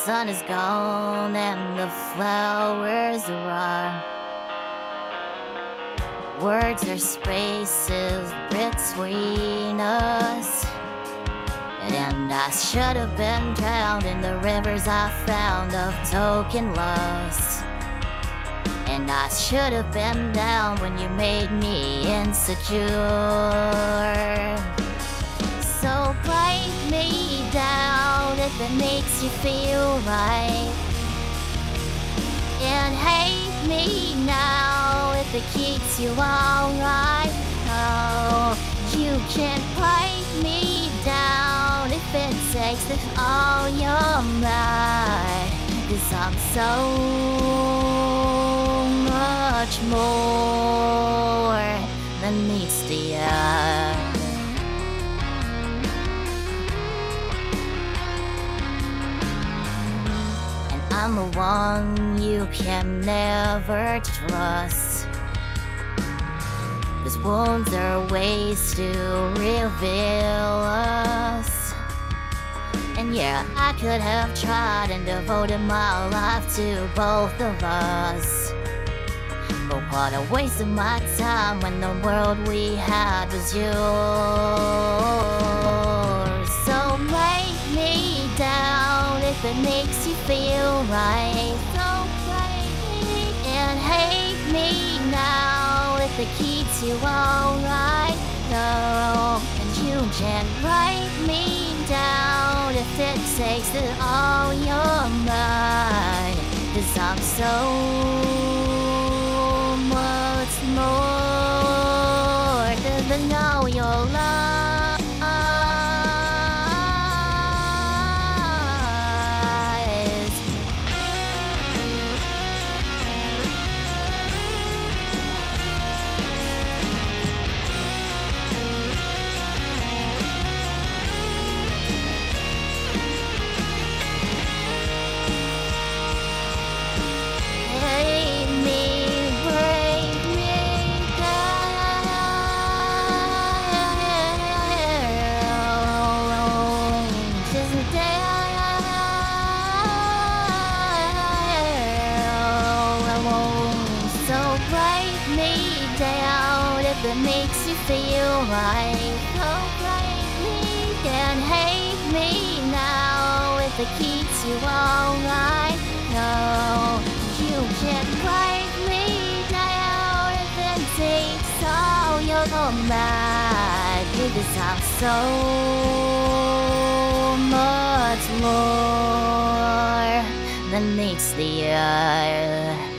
sun is gone and the flowers are. Words are spaces between us. And I should have been drowned in the rivers I found of token loss. And I should have been down when you made me insecure. So break me down if it makes you feel right, and hate me now if it keeps you alright. Oh, you can't break me down if it takes all your might. 'Cause I'm so much more than meets the eye. And I'm the one you can never trust. 'Cause wounds are ways to reveal us. And yeah, I could have tried and devoted my life to both of us. But what a waste of my time when the world we had was yours. So break me down if it makes you feel right. So break me and hate me now if it keeps you alright. No, and you can't break me down if it takes all your mind. 'Cause I'm so much more than all your lies. Hate me, break me down. Just down. So break me down if it makes you feel right. So break me and hate me now if it keeps you alright. No, you can't break me down if it takes all your might. Because I'm so much more than meets the eye.